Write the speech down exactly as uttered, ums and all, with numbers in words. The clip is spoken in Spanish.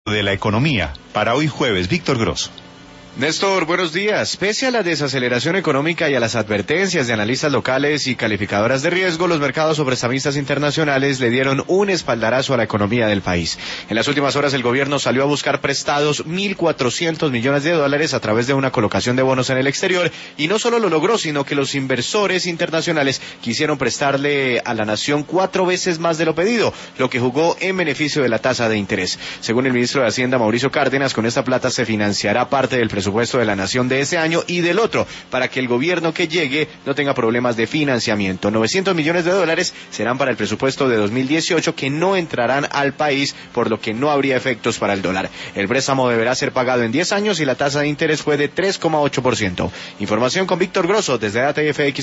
de la economía. Para hoy jueves, Víctor Grosso. Néstor, buenos días. Pese a la desaceleración económica y a las advertencias de analistas locales y calificadoras de riesgo, los mercados o prestamistas internacionales le dieron un espaldarazo a la economía del país. En las últimas horas el gobierno salió a buscar prestados mil cuatrocientos millones de dólares a través de una colocación de bonos en el exterior, y no solo lo logró, sino que los inversores internacionales quisieron prestarle a la nación cuatro veces más de lo pedido, lo que jugó en beneficio de la tasa de interés. Según el ministro de Hacienda, Mauricio Cárdenas, con esta plata se financiará parte del presupuesto presupuesto de la nación de ese año y del otro, para que el gobierno que llegue no tenga problemas de financiamiento. novecientos millones de dólares serán para el presupuesto de dos mil dieciocho, que no entrarán al país, por lo que no habría efectos para el dólar. El préstamo deberá ser pagado en diez años y la tasa de interés fue de tres coma ocho por ciento. Información con Víctor Grosso desde A T F X.